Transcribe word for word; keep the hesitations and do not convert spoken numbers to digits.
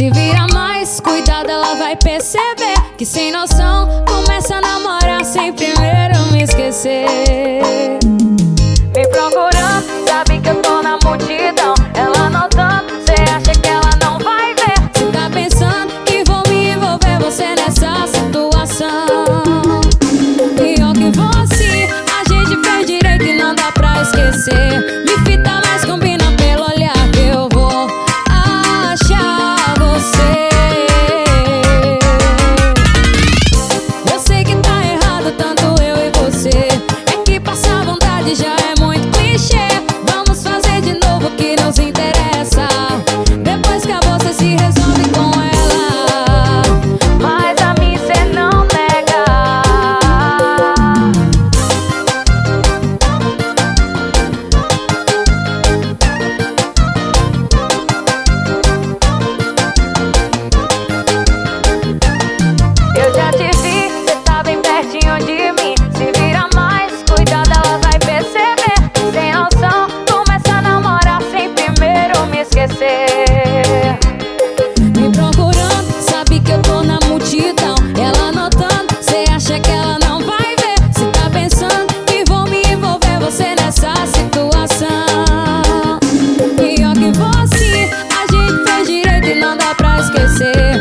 Se vira mais, cuidado, ela vai perceber que sem noção começa a namorar sem primeiro me esquecer. Me procurando, sabe que eu tô na multidão. Ela notando, cê acha que ela não vai ver. Cê tá pensando que vou me envolver você nessa situação. Pior que você, a gente fez direito e não dá pra esquecer. Me fita, mas combina pelo olhar que eu vou achar você. Eu sei que tá errado, tanto eu e você. É que passar vontade já é muito clichê. Vamos fazer de novo o que nos interessa. Depois que a você se resolve com ela, mas a mim cê não nega. Eu já te vi, cê tá bem pertinho de mim. Se vira mais, cuidado, ela vai perceber. Sem noção, começa a namorar sem primeiro me esquecer. Me procurando, sabe que eu tô na multidão. Ela notando, cê acha que ela não vai ver. Cê tá pensando que vou me envolver você nessa situação. Pior que você, a gente fez direito e não dá pra esquecer.